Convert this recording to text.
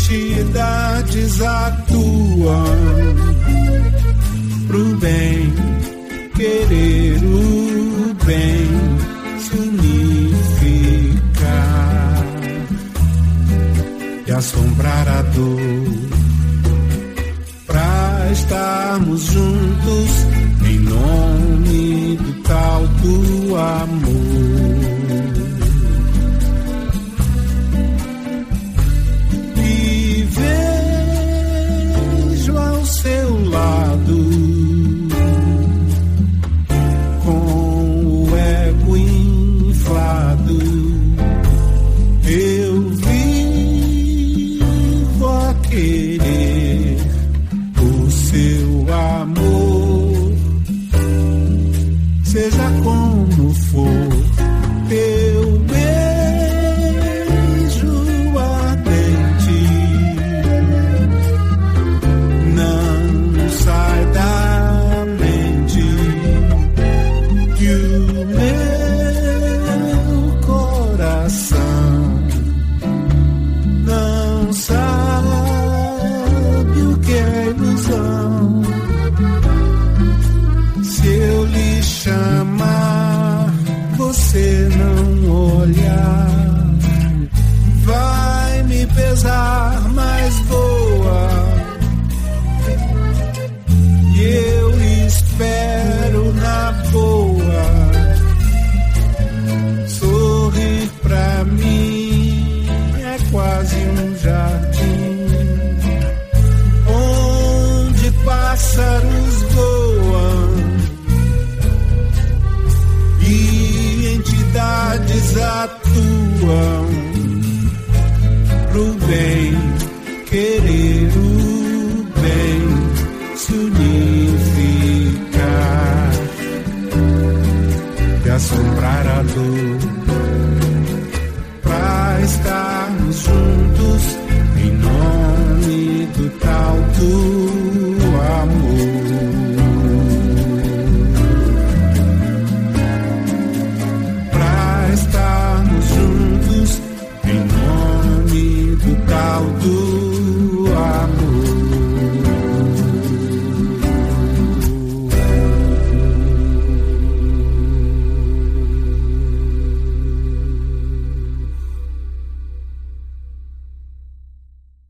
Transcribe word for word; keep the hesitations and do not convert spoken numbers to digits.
entidades atuam pro bem, querer o bem se unificar e assombrar a dor pra estarmos juntos em nome do tal do amor. E vejo ao seu lado, com o ego inflado, eu vivo a querer o seu amor, seja como for. Teu beijo ardente não sai da mente, que o meu coração não sabe o que é ilusão. Se eu lhe chamar, você não olhar, vai me pesar, mas voa. E eu espero na boa. Sorrir pra mim é quase um jardim onde pássaros voam e entidades atuam pro bem, querer